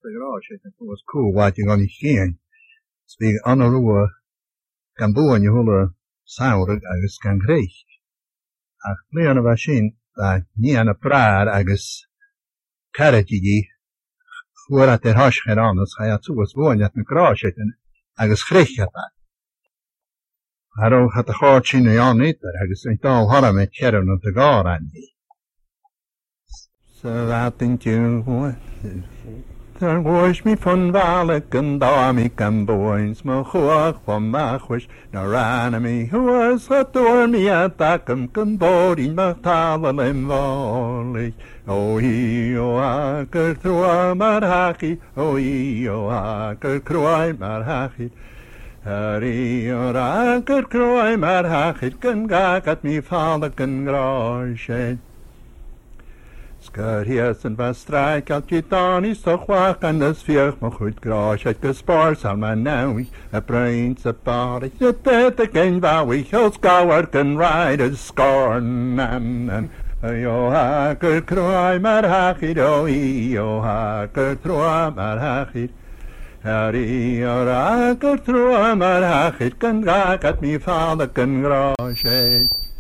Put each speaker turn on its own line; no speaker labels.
the garage. It was cool watching on his skin. Speak on the road, can bo in your whole sound agus can creek. Ach, play on a machine that ni an a praar agus carriage voor at der hash gedaan is, ga je toe was gewoon dat mijn garage zitten, agus kreeg het dat. Haro had de gaar zien ja niet, agus een taal hadden met keren op de gaar aan die. So I think you there was me van Walek and Dami can boys, my hoog van Machwish, nor enemy who was at door me at Dacum can body my towel and volley. O I could throw a marhaki, o I could cry marhaki. Harry or I could cry marhaki, can gag at me father can grosh. Skurries en was strijk al dan is toch wacht en dus vierg me goed graag uit gespaard aan mijn nou een prins een paar ik het het geen wou ik als gauwer kan rijden scorn en yo ha keur kroai maar hachid o yo ha keur kroai maar hachid Harry or I keur kroai maar hachid kan raak at me vader kan graag